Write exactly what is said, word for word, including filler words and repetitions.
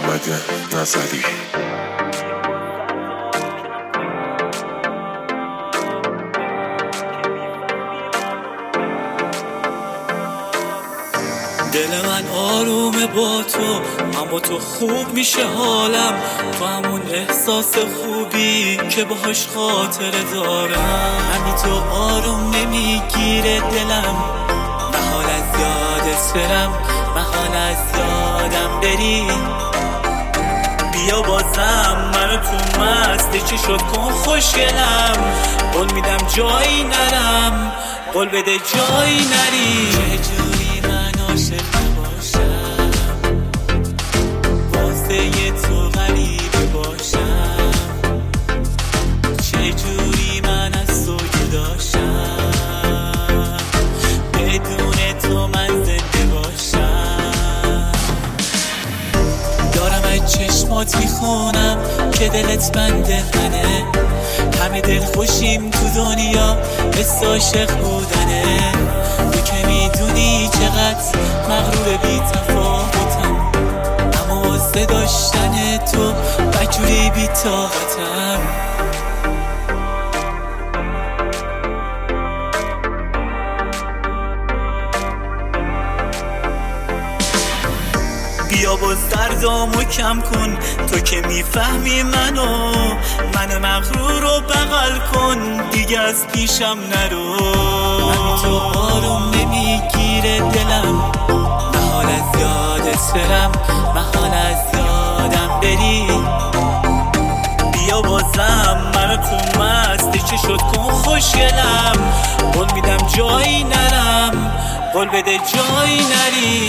محمد نظری. دل من آرومه با تو، اما تو خوب میشه حالم. تو همون احساس خوبی که باهاش خاطره دارم. همین تو آروم نمیگیره دلم، محال از یادت برم، محال از یادم بری. بیا بازم منو تو مستی چی شد کن خوشگلم. قول میدم جایی نرم، قول بده جایی نری. چجوری من عاشق نباشم، واسه تو غریبه باشم. چجوری من از تو جداشم، بدون تو من زنده باشم. دارم از چشمات میخونم که دلت بنده منه. همه دل خوشیم تو دنیا مثل عاشق بودنه. تو که میدونی چقدر مغرور بی تفاوتم، اما واسه داشتن تو بجوری بی طاقتم. بیا باز دردامو کم کن، تو که میفهمی منو. منو مغرور رو بغل کن، دیگه از پیشم نرو. همین تو آروم نمیگیره دلم، محال از یادت برم، محال از یادم بری. بیا بازم منو تو مستی چه شد کن خوشگلم. قول میدم جایی نرم، قول بده جایی نری.